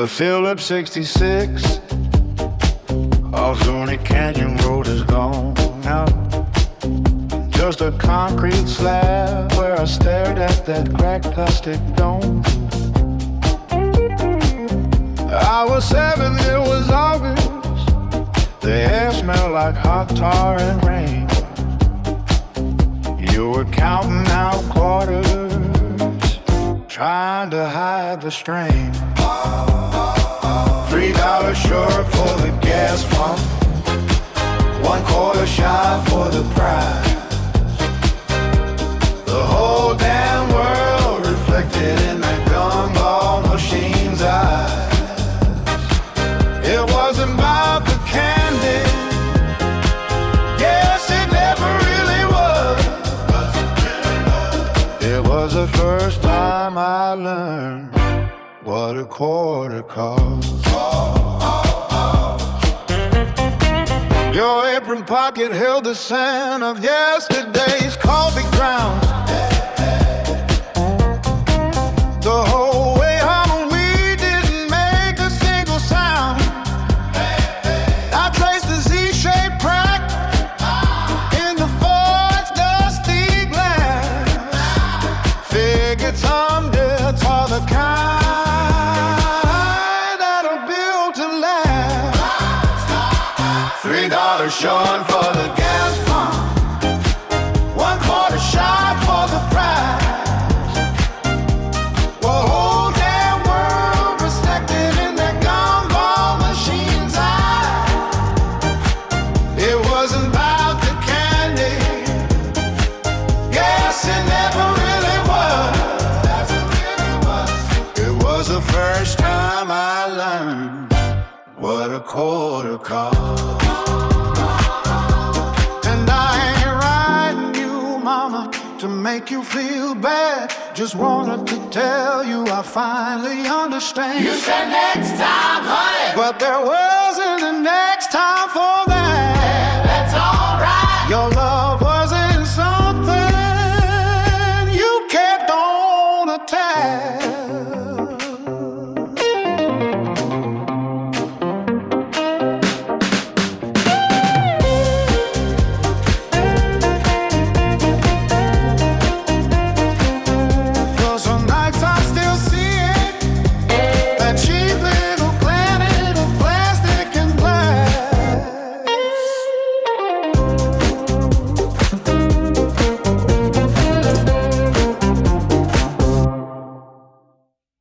The Phillips 66 off Zuni Canyon Road is gone now. Just a concrete slab where I stared at that cracked plastic dome. I was 7, it was August. The air smelled like hot tar and rain. You were counting out quarters, trying to hide the strain. $3 short for the gas pump, 1/4 shy for the prize. The whole damn world reflected in that gumball machine's eyes. It wasn't about the candy, yes, it never really was. It was the first time I learned what a quarter cost. Your apron pocket held the scent of yesterday's coffee grounds. The whole way home we didn't make a single sound. I traced the Z-shaped crack in the Ford's dusty glass. Figured someday it's all the kind that'll build to last. $3 short for the gas pump, 1/4 shy for the prize. The whole damn world reflected in that gumball machine's eye. It wasn't about the candy, yes, it never really was. It was the first time I learned what a quarter cost. And I ain't writing you, mama, to make you feel bad. Just wanted to tell you I finally understand. You said next time, honey, but there wasn't a next time for that.